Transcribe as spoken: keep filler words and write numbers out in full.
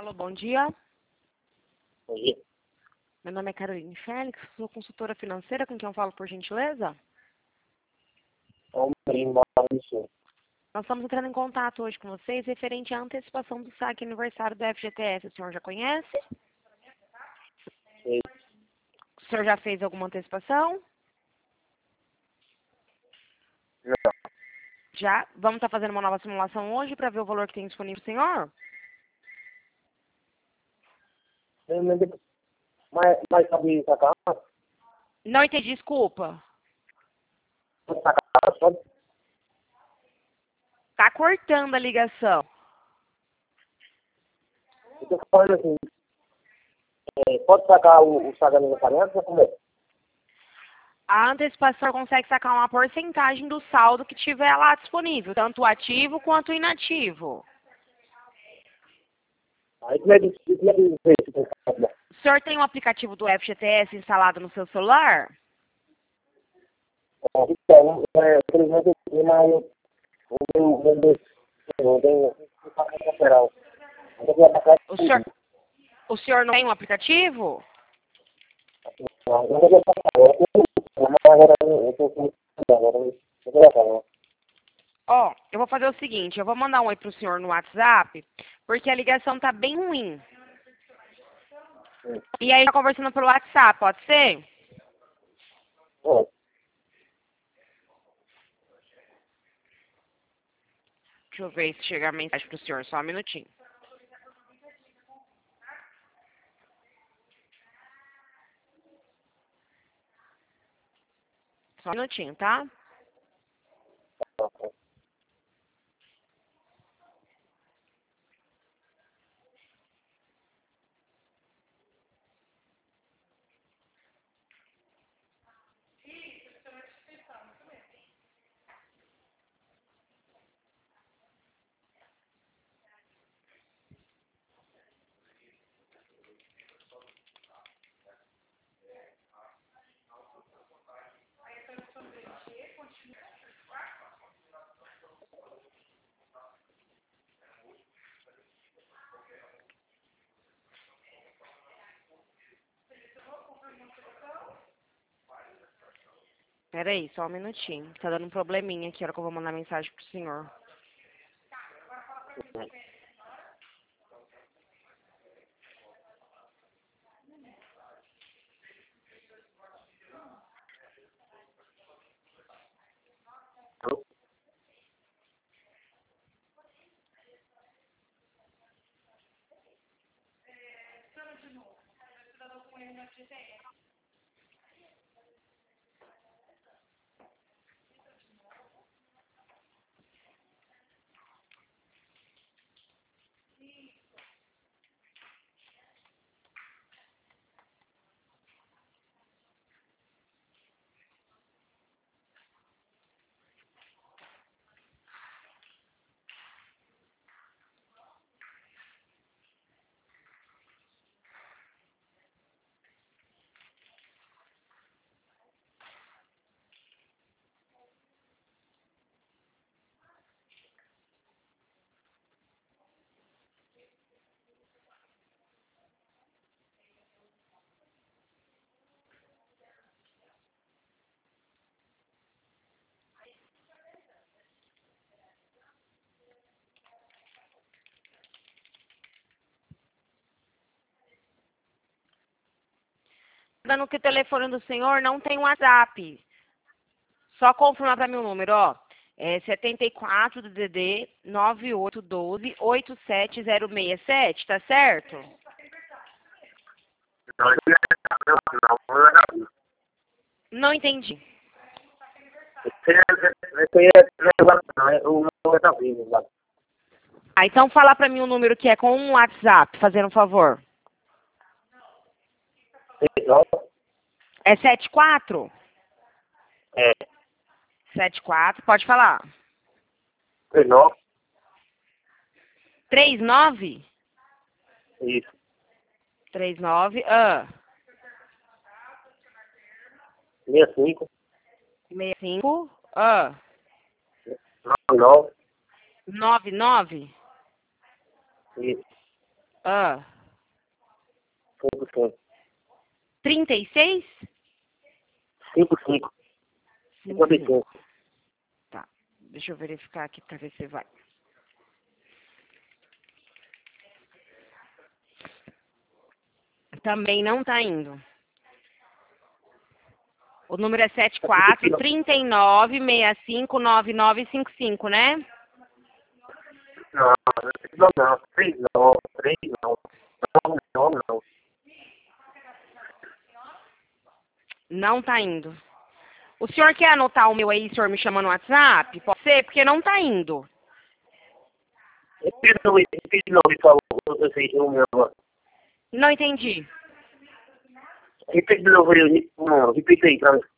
Alô, bom dia. Bom dia. Meu nome é Caroline Félix, sou consultora financeira, com quem eu falo, por gentileza? É um primo mora no sul. Nós estamos entrando em contato hoje com vocês referente à antecipação do saque aniversário do F G T S. O senhor já conhece? E, O senhor já fez alguma antecipação? não, Já. Vamos estar fazendo uma nova simulação hoje para ver o valor que tem disponível, senhor? eu não entendi. Mas, mas sabe sacar? Não entendi, desculpa. Pode sacar, pode. Tá cortando a ligação. Eu tô falando assim, é, pode sacar o, o saco aniversariante ou como é? A antecipação consegue sacar uma porcentagem do saldo que tiver lá disponível, tanto ativo quanto inativo. Aí como é que como é que vê se tem saco? O senhor tem um aplicativo do F G T S instalado no seu celular? Então, é, infelizmente eu tenho, mas eu- o meu, o meu Deus, eu não tenho um saco lateral. Eu tenho que atacar O tudo. senhor, o senhor não tem um aplicativo? Eu não tenho que atacar. Eu tenho, mas agora eu tô com agora eu eu vou atacar. Ó, eu vou fazer o seguinte, eu vou mandar um oi pro senhor no WhatsApp, porque a ligação tá bem ruim. Hum. E aí tá conversando pelo WhatsApp, pode ser? Ó, Deixa eu ver se chegar a mensagem pro senhor, só um minutinho. Só um minutinho, tá? ó, Pera aí, só um minutinho. Tá dando um probleminha aqui, a hora que eu vou mandar mensagem pro senhor. Dando que o telefone do senhor não tem WhatsApp. Só confirmar pra mim o número, ó. É setenta e quatro do D D nove oito um dois oito sete zero seis sete, tá certo? Não, não, não, não, não. Não entendi. Esse é, esse é, não é, o meu é da vida, lá. Ah, então fala pra mim o número que é com um WhatsApp, fazendo um favor. Não, É setenta e quatro? é, setenta e quatro, pode falar. não, trinta e nove? isso, trinta e nove, ah. sessenta e cinco, sessenta e cinco, ah. noventa e nove, noventa e nove? isso, Ah. cinco cinco. trinta e seis? cinco cinco. cinquenta e cinco. Tá. Deixa eu verificar aqui pra ver se vai. Também não tá indo. O número é sete quatro, três nove, seis cinco, nove nove cinco cinco, né? Não, não, não. três não, três não. Não, não, não. Não tá indo. O senhor quer anotar o meu aí, o senhor me chama no WhatsApp? Pode ser? Porque não tá indo. Repita de novo, repita de novo, por favor. Eu sei o meu. Não entendi. Repita de novo, repita aí pra mim.